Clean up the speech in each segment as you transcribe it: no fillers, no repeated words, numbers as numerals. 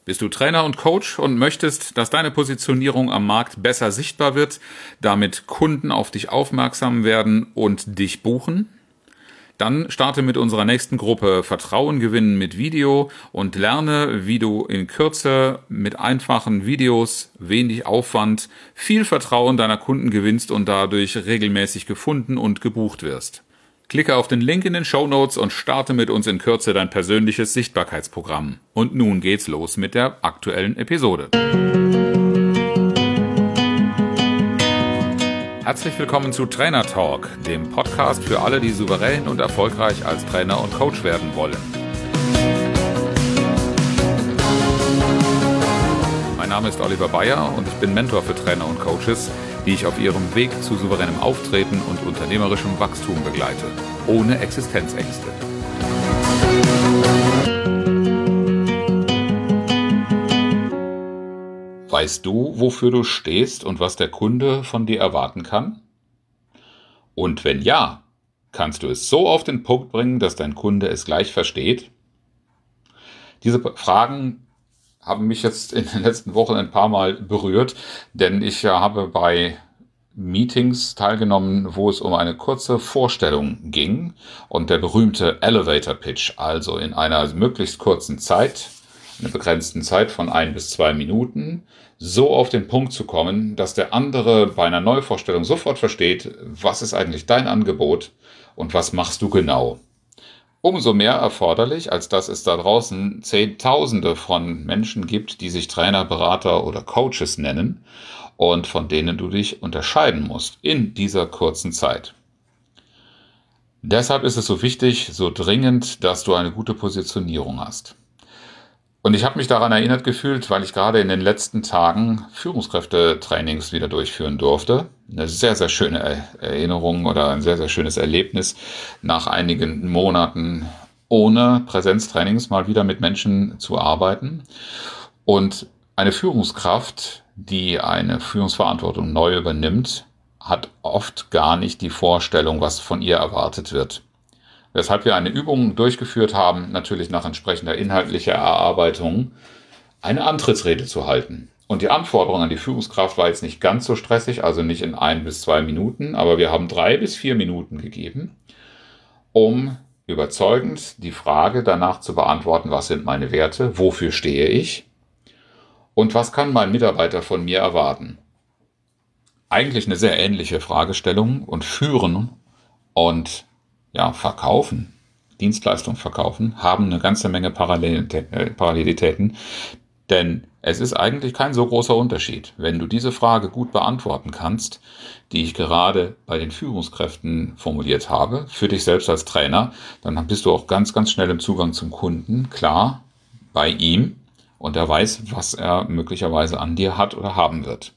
Bist du Trainer und Coach und möchtest, dass deine Positionierung am Markt besser sichtbar wird, damit Kunden auf dich aufmerksam werden und dich buchen? Dann starte mit unserer nächsten Gruppe Vertrauen gewinnen mit Video und lerne, wie du in Kürze mit einfachen Videos, wenig Aufwand, viel Vertrauen deiner Kunden gewinnst und dadurch regelmäßig gefunden und gebucht wirst. Klicke auf den Link in den Shownotes und starte mit uns in Kürze dein persönliches Sichtbarkeitsprogramm. Und nun geht's los mit der aktuellen Episode. Herzlich willkommen zu Trainer Talk, dem Podcast für alle, die souverän und erfolgreich als Trainer und Coach werden wollen. Mein Name ist Oliver Bayer und ich bin Mentor für Trainer und Coaches, die ich auf ihrem Weg zu souveränem Auftreten und unternehmerischem Wachstum begleite, ohne Existenzängste. Weißt du, wofür du stehst und was der Kunde von dir erwarten kann? Und wenn ja, kannst du es so auf den Punkt bringen, dass dein Kunde es gleich versteht? Diese Fragen haben mich jetzt in den letzten Wochen ein paar Mal berührt, denn ich habe bei Meetings teilgenommen, wo es um eine kurze Vorstellung ging und der berühmte Elevator Pitch, also in einer möglichst kurzen Zeit, einer begrenzten Zeit von 1 bis 2 Minuten, so auf den Punkt zu kommen, dass der andere bei einer Neuvorstellung sofort versteht, was ist eigentlich dein Angebot und was machst du genau. Umso mehr erforderlich, als dass es da draußen Zehntausende von Menschen gibt, die sich Trainer, Berater oder Coaches nennen und von denen du dich unterscheiden musst in dieser kurzen Zeit. Deshalb ist es so wichtig, so dringend, dass du eine gute Positionierung hast. Und ich habe mich daran erinnert gefühlt, weil ich gerade in den letzten Tagen Führungskräftetrainings wieder durchführen durfte. Eine sehr, sehr schöne Erinnerung oder ein sehr, sehr schönes Erlebnis, nach einigen Monaten ohne Präsenztrainings mal wieder mit Menschen zu arbeiten. Und eine Führungskraft, die eine Führungsverantwortung neu übernimmt, hat oft gar nicht die Vorstellung, was von ihr erwartet wird. Weshalb wir eine Übung durchgeführt haben, natürlich nach entsprechender inhaltlicher Erarbeitung, eine Antrittsrede zu halten. Und die Anforderung an die Führungskraft war jetzt nicht ganz so stressig, also nicht in 1 bis 2 Minuten, aber wir haben 3 bis 4 Minuten gegeben, um überzeugend die Frage danach zu beantworten, was sind meine Werte, wofür stehe ich und was kann mein Mitarbeiter von mir erwarten. Eigentlich eine sehr ähnliche Fragestellung und Führen und verkaufen, Dienstleistung verkaufen, haben eine ganze Menge Parallelitäten, denn es ist eigentlich kein so großer Unterschied. Wenn du diese Frage gut beantworten kannst, die ich gerade bei den Führungskräften formuliert habe, für dich selbst als Trainer, dann bist du auch ganz, ganz schnell im Zugang zum Kunden, klar, bei ihm, und er weiß, was er möglicherweise an dir hat oder haben wird.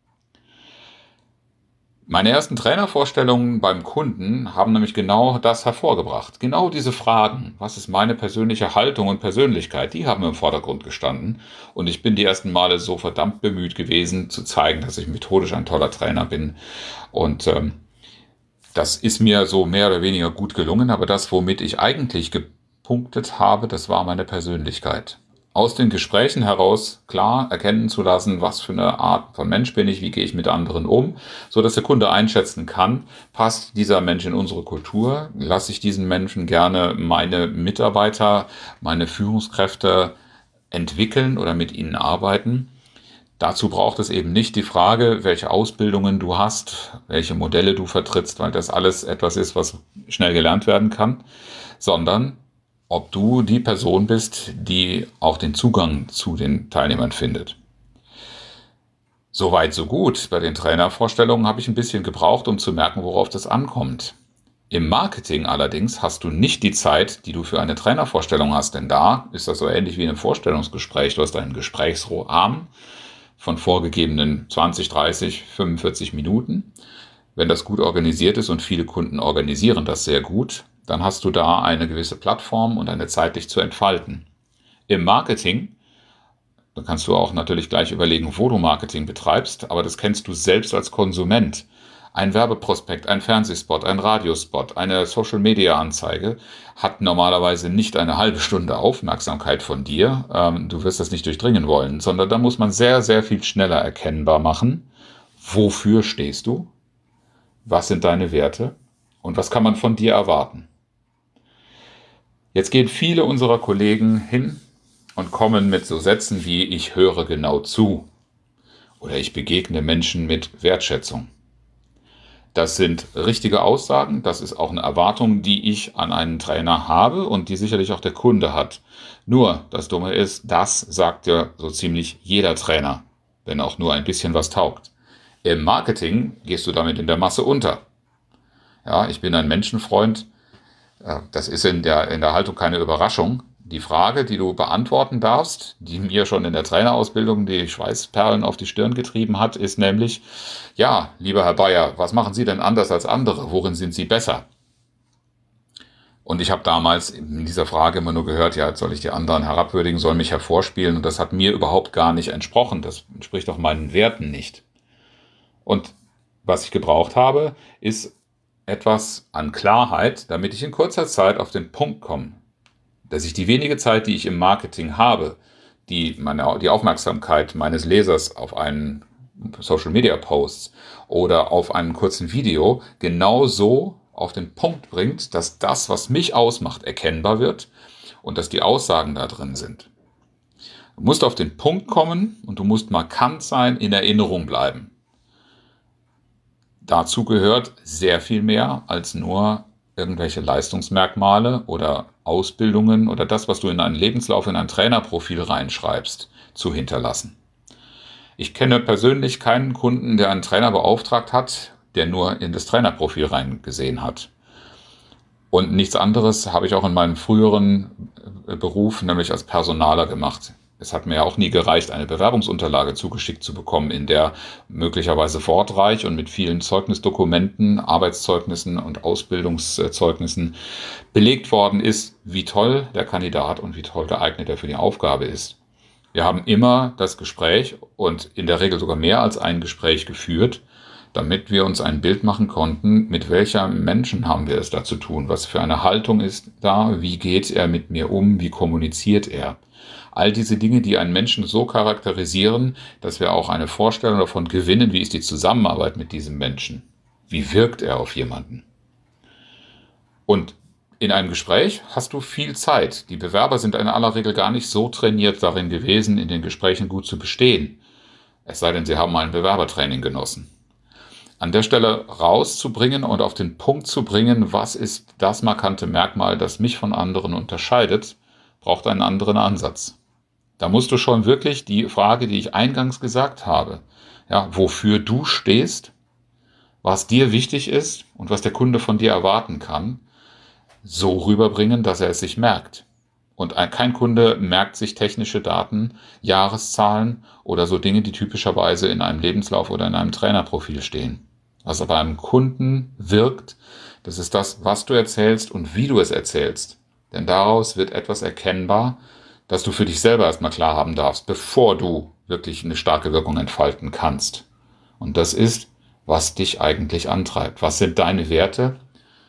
Meine ersten Trainervorstellungen beim Kunden haben nämlich genau das hervorgebracht. Genau diese Fragen, was ist meine persönliche Haltung und Persönlichkeit, die haben im Vordergrund gestanden. Und ich bin die ersten Male so verdammt bemüht gewesen, zu zeigen, dass ich methodisch ein toller Trainer bin. Und das ist mir so mehr oder weniger gut gelungen. Aber das, womit ich eigentlich gepunktet habe, das war meine Persönlichkeit. Aus den Gesprächen heraus klar erkennen zu lassen, was für eine Art von Mensch bin ich, wie gehe ich mit anderen um, so dass der Kunde einschätzen kann, passt dieser Mensch in unsere Kultur, lasse ich diesen Menschen gerne meine Mitarbeiter, meine Führungskräfte entwickeln oder mit ihnen arbeiten. Dazu braucht es eben nicht die Frage, welche Ausbildungen du hast, welche Modelle du vertrittst, weil das alles etwas ist, was schnell gelernt werden kann, sondern ob du die Person bist, die auch den Zugang zu den Teilnehmern findet. Soweit, so gut. Bei den Trainervorstellungen habe ich ein bisschen gebraucht, um zu merken, worauf das ankommt. Im Marketing allerdings hast du nicht die Zeit, die du für eine Trainervorstellung hast, denn da ist das so ähnlich wie in einem Vorstellungsgespräch. Du hast einen Gesprächsrahmen von vorgegebenen 20, 30, 45 Minuten. Wenn das gut organisiert ist und viele Kunden organisieren das sehr gut, dann hast du da eine gewisse Plattform und eine Zeit, dich zu entfalten. Im Marketing, da kannst du auch natürlich gleich überlegen, wo du Marketing betreibst, aber das kennst du selbst als Konsument. Ein Werbeprospekt, ein Fernsehspot, ein Radiospot, eine Social-Media-Anzeige hat normalerweise nicht eine halbe Stunde Aufmerksamkeit von dir. Du wirst das nicht durchdringen wollen, sondern da muss man sehr, sehr viel schneller erkennbar machen. Wofür stehst du? Was sind deine Werte? Und was kann man von dir erwarten? Jetzt gehen viele unserer Kollegen hin und kommen mit so Sätzen wie ich höre genau zu oder ich begegne Menschen mit Wertschätzung. Das sind richtige Aussagen, das ist auch eine Erwartung, die ich an einen Trainer habe und die sicherlich auch der Kunde hat. Nur, das Dumme ist, das sagt ja so ziemlich jeder Trainer, wenn auch nur ein bisschen was taugt. Im Marketing gehst du damit in der Masse unter. Ja, ich bin ein Menschenfreund. Das ist in der Haltung keine Überraschung. Die Frage, die du beantworten darfst, die mir schon in der Trainerausbildung die Schweißperlen auf die Stirn getrieben hat, ist nämlich, ja, lieber Herr Bayer, was machen Sie denn anders als andere? Worin sind Sie besser? Und ich habe damals in dieser Frage immer nur gehört, ja, soll ich die anderen herabwürdigen, soll mich hervorspielen? Und das hat mir überhaupt gar nicht entsprochen. Das entspricht auch meinen Werten nicht. Und was ich gebraucht habe, ist etwas an Klarheit, damit ich in kurzer Zeit auf den Punkt komme. Dass ich die wenige Zeit, die ich im Marketing habe, die Aufmerksamkeit meines Lesers auf einen Social-Media-Post oder auf einen kurzen Video genau so auf den Punkt bringt, dass das, was mich ausmacht, erkennbar wird und dass die Aussagen da drin sind. Du musst auf den Punkt kommen und du musst markant sein, in Erinnerung bleiben. Dazu gehört sehr viel mehr als nur irgendwelche Leistungsmerkmale oder Ausbildungen oder das, was du in einen Lebenslauf, in ein Trainerprofil reinschreibst, zu hinterlassen. Ich kenne persönlich keinen Kunden, der einen Trainer beauftragt hat, der nur in das Trainerprofil reingesehen hat. Und nichts anderes habe ich auch in meinem früheren Beruf, nämlich als Personaler, gemacht. Es hat mir ja auch nie gereicht, eine Bewerbungsunterlage zugeschickt zu bekommen, in der möglicherweise wortreich und mit vielen Zeugnisdokumenten, Arbeitszeugnissen und Ausbildungszeugnissen belegt worden ist, wie toll der Kandidat und wie toll geeignet er für die Aufgabe ist. Wir haben immer das Gespräch und in der Regel sogar mehr als ein Gespräch geführt, damit wir uns ein Bild machen konnten, mit welcher Menschen haben wir es da zu tun, was für eine Haltung ist da, wie geht er mit mir um, wie kommuniziert er. All diese Dinge, die einen Menschen so charakterisieren, dass wir auch eine Vorstellung davon gewinnen, wie ist die Zusammenarbeit mit diesem Menschen, wie wirkt er auf jemanden. Und in einem Gespräch hast du viel Zeit. Die Bewerber sind in aller Regel gar nicht so trainiert darin gewesen, in den Gesprächen gut zu bestehen. Es sei denn, sie haben mal ein Bewerbertraining genossen. An der Stelle rauszubringen und auf den Punkt zu bringen, was ist das markante Merkmal, das mich von anderen unterscheidet, braucht einen anderen Ansatz. Da musst du schon wirklich die Frage, die ich eingangs gesagt habe, ja, wofür du stehst, was dir wichtig ist und was der Kunde von dir erwarten kann, so rüberbringen, dass er es sich merkt. Und kein Kunde merkt sich technische Daten, Jahreszahlen oder so Dinge, die typischerweise in einem Lebenslauf oder in einem Trainerprofil stehen. Was aber einem Kunden wirkt, das ist das, was du erzählst und wie du es erzählst. Denn daraus wird etwas erkennbar, das du für dich selber erstmal klar haben darfst, bevor du wirklich eine starke Wirkung entfalten kannst. Und das ist, was dich eigentlich antreibt. Was sind deine Werte?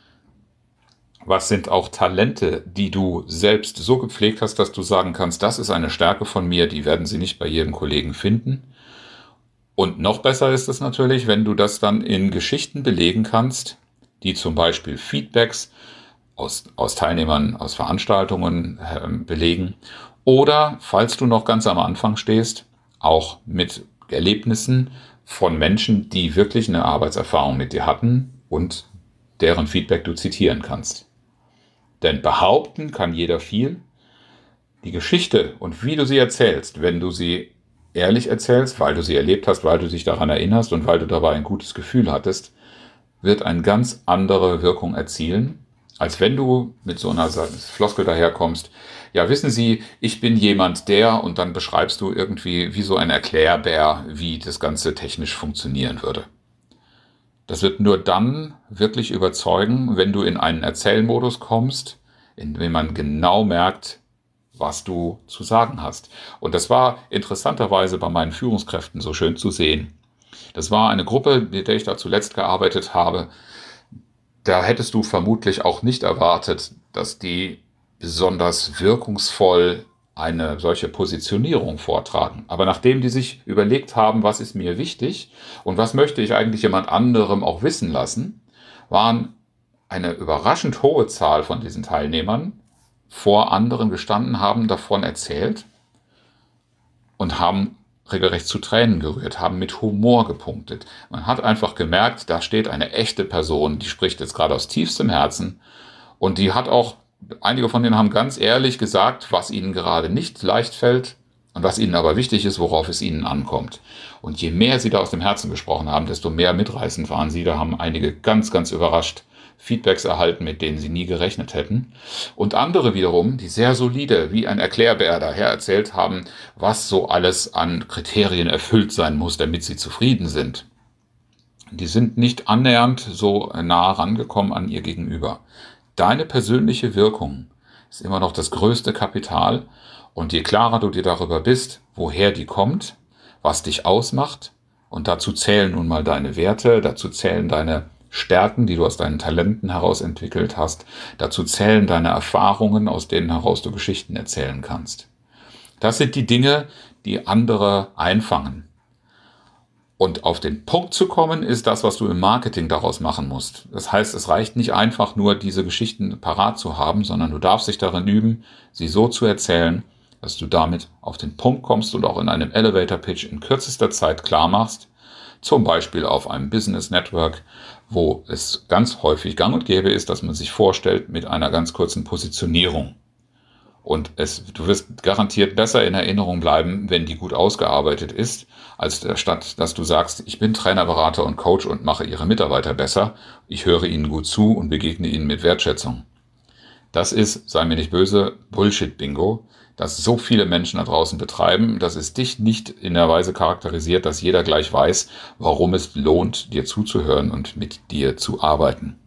Was sind auch Talente, die du selbst so gepflegt hast, dass du sagen kannst, das ist eine Stärke von mir, die werden sie nicht bei jedem Kollegen finden. Und noch besser ist es natürlich, wenn du das dann in Geschichten belegen kannst, die zum Beispiel Feedbacks aus Teilnehmern, aus Veranstaltungen belegen. Oder, falls du noch ganz am Anfang stehst, auch mit Erlebnissen von Menschen, die wirklich eine Arbeitserfahrung mit dir hatten und deren Feedback du zitieren kannst. Denn behaupten kann jeder viel. Die Geschichte und wie du sie erzählst, wenn du sie ehrlich erzählst, weil du sie erlebt hast, weil du dich daran erinnerst und weil du dabei ein gutes Gefühl hattest, wird eine ganz andere Wirkung erzielen, als wenn du mit so einer Floskel daherkommst. Ja, wissen Sie, ich bin jemand der, und dann beschreibst du irgendwie wie so ein Erklärbär, wie das Ganze technisch funktionieren würde. Das wird nur dann wirklich überzeugen, wenn du in einen Erzählmodus kommst, in dem man genau merkt, was du zu sagen hast. Und das war interessanterweise bei meinen Führungskräften so schön zu sehen. Das war eine Gruppe, mit der ich da zuletzt gearbeitet habe. Da hättest du vermutlich auch nicht erwartet, dass die besonders wirkungsvoll eine solche Positionierung vortragen. Aber nachdem die sich überlegt haben, was ist mir wichtig und was möchte ich eigentlich jemand anderem auch wissen lassen, waren eine überraschend hohe Zahl von diesen Teilnehmern vor anderen gestanden, haben davon erzählt und haben regelrecht zu Tränen gerührt, haben mit Humor gepunktet. Man hat einfach gemerkt, da steht eine echte Person, die spricht jetzt gerade aus tiefstem Herzen und die hat auch, einige von denen haben ganz ehrlich gesagt, was ihnen gerade nicht leicht fällt und was ihnen aber wichtig ist, worauf es ihnen ankommt. Und je mehr sie da aus dem Herzen gesprochen haben, desto mehr mitreißend waren sie. Da haben einige ganz, ganz überrascht Feedbacks erhalten, mit denen sie nie gerechnet hätten. Und andere wiederum, die sehr solide, wie ein Erklärbär daher erzählt haben, was so alles an Kriterien erfüllt sein muss, damit sie zufrieden sind. Die sind nicht annähernd so nah rangekommen an ihr Gegenüber. Deine persönliche Wirkung ist immer noch das größte Kapital. Und je klarer du dir darüber bist, woher die kommt, was dich ausmacht, und dazu zählen nun mal deine Werte, dazu zählen deine Stärken, die du aus deinen Talenten heraus entwickelt hast, dazu zählen deine Erfahrungen, aus denen heraus du Geschichten erzählen kannst. Das sind die Dinge, die andere einfangen. Und auf den Punkt zu kommen, ist das, was du im Marketing daraus machen musst. Das heißt, es reicht nicht einfach nur, diese Geschichten parat zu haben, sondern du darfst dich darin üben, sie so zu erzählen, dass du damit auf den Punkt kommst und auch in einem Elevator-Pitch in kürzester Zeit klar machst, zum Beispiel auf einem Business Network, wo es ganz häufig gang und gäbe ist, dass man sich vorstellt mit einer ganz kurzen Positionierung. Und du wirst garantiert besser in Erinnerung bleiben, wenn die gut ausgearbeitet ist, als statt, dass du sagst, ich bin Trainer, Berater und Coach und mache ihre Mitarbeiter besser. Ich höre ihnen gut zu und begegne ihnen mit Wertschätzung. Das ist, sei mir nicht böse, Bullshit-Bingo, das so viele Menschen da draußen betreiben, dass es dich nicht in der Weise charakterisiert, dass jeder gleich weiß, warum es lohnt, dir zuzuhören und mit dir zu arbeiten.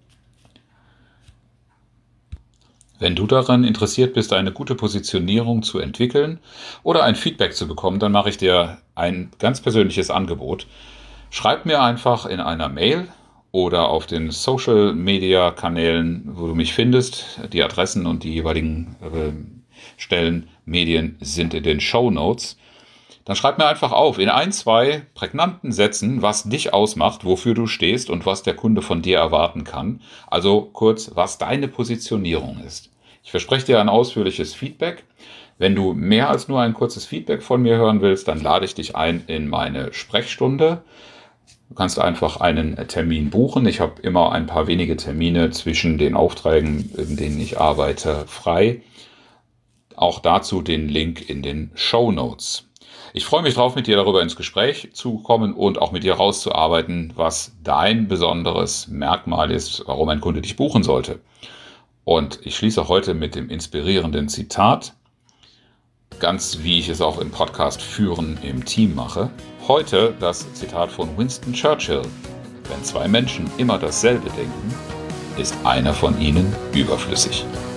Wenn du daran interessiert bist, eine gute Positionierung zu entwickeln oder ein Feedback zu bekommen, dann mache ich dir ein ganz persönliches Angebot. Schreib mir einfach in einer Mail oder auf den Social-Media-Kanälen, wo du mich findest. Die Adressen und die jeweiligen Stellen, Medien sind in den Shownotes. Dann schreib mir einfach auf, in 1, 2 prägnanten Sätzen, was dich ausmacht, wofür du stehst und was der Kunde von dir erwarten kann. Also kurz, was deine Positionierung ist. Ich verspreche dir ein ausführliches Feedback. Wenn du mehr als nur ein kurzes Feedback von mir hören willst, dann lade ich dich ein in meine Sprechstunde. Du kannst einfach einen Termin buchen. Ich habe immer ein paar wenige Termine zwischen den Aufträgen, in denen ich arbeite, frei. Auch dazu den Link in den Shownotes. Ich freue mich drauf, mit dir darüber ins Gespräch zu kommen und auch mit dir rauszuarbeiten, was dein besonderes Merkmal ist, warum ein Kunde dich buchen sollte. Und ich schließe heute mit dem inspirierenden Zitat, ganz wie ich es auch im Podcast Führen im Team mache. Heute das Zitat von Winston Churchill. Wenn 2 Menschen immer dasselbe denken, ist einer von ihnen überflüssig.